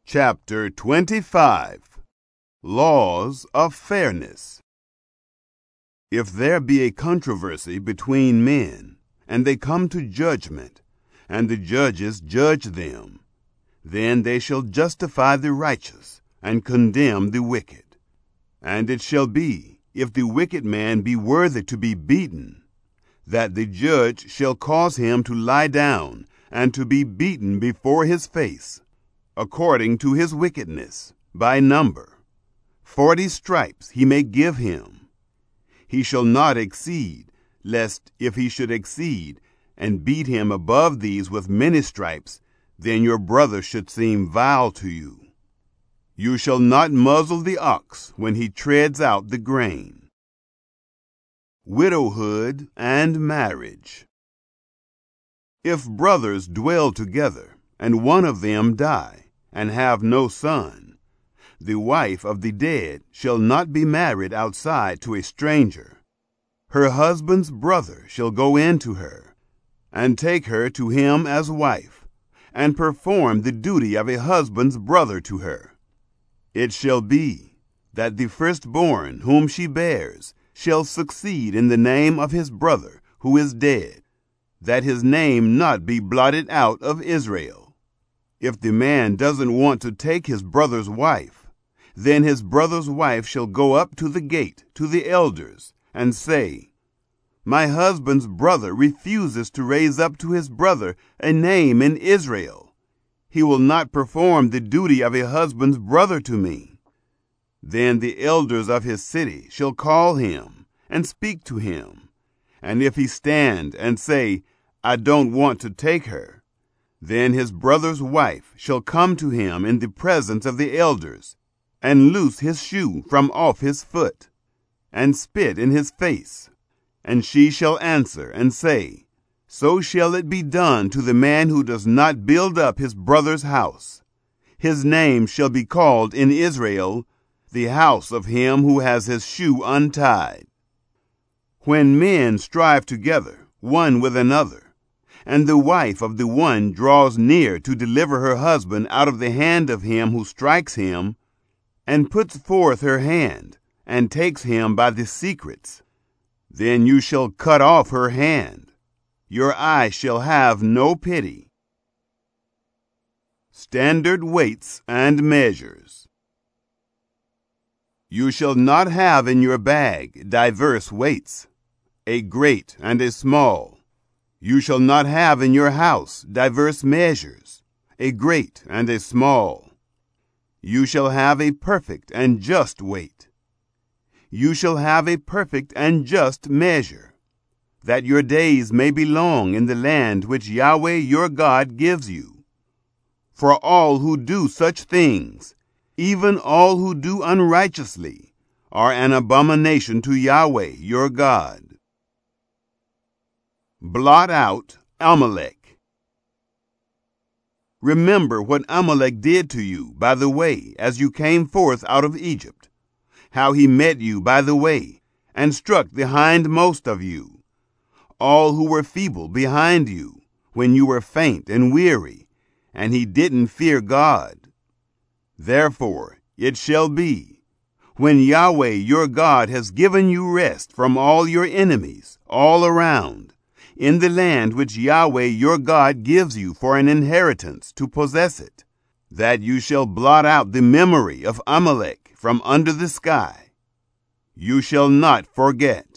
Chapter 25. Laws of Fairness. If there be a controversy between men, and they come to judgment, and the judges judge them, then they shall justify the righteous, and condemn the wicked. And it shall be, if the wicked man be worthy to be beaten, that the judge shall cause him to lie down, and to be beaten before his face, according to his wickedness, by number. 40 stripes he may give him. He shall not exceed, lest if he should exceed, and beat him above these with many stripes, then your brother should seem vile to you. You shall not muzzle the ox when he treads out the grain. Widowhood and marriage. If brothers dwell together, and one of them die, and have no son, the wife of the dead shall not be married outside to a stranger. Her husband's brother shall go in to her, and take her to him as wife, and perform the duty of a husband's brother to her. It shall be that the firstborn whom she bears shall succeed in the name of his brother who is dead, that his name not be blotted out of Israel. If the man doesn't want to take his brother's wife, then his brother's wife shall go up to the gate to the elders and say, "My husband's brother refuses to raise up to his brother a name in Israel. He will not perform the duty of a husband's brother to me." Then the elders of his city shall call him and speak to him. And if he stand and say, "I don't want to take her," then his brother's wife shall come to him in the presence of the elders, and loose his shoe from off his foot, and spit in his face. And she shall answer and say, "So shall it be done to the man who does not build up his brother's house. His name shall be called in Israel, the house of him who has his shoe untied." When men strive together, one with another, and the wife of the one draws near to deliver her husband out of the hand of him who strikes him, and puts forth her hand, and takes him by the secrets, then you shall cut off her hand. Your eye shall have no pity. Standard weights and measures. You shall not have in your bag diverse weights, a great and a small. You shall not have in your house diverse measures, a great and a small. You shall have a perfect and just weight. You shall have a perfect and just measure, that your days may be long in the land which Yahweh your God gives you. For all who do such things, even all who do unrighteously, are an abomination to Yahweh your God. Blot out Amalek. Remember what Amalek did to you by the way as you came forth out of Egypt, how he met you by the way and struck the hindmost of you, all who were feeble behind you, when you were faint and weary, and he didn't fear God. Therefore it shall be, when Yahweh your God has given you rest from all your enemies all around, in the land which Yahweh your God gives you for an inheritance to possess it, that you shall blot out the memory of Amalek from under the sky. You shall not forget.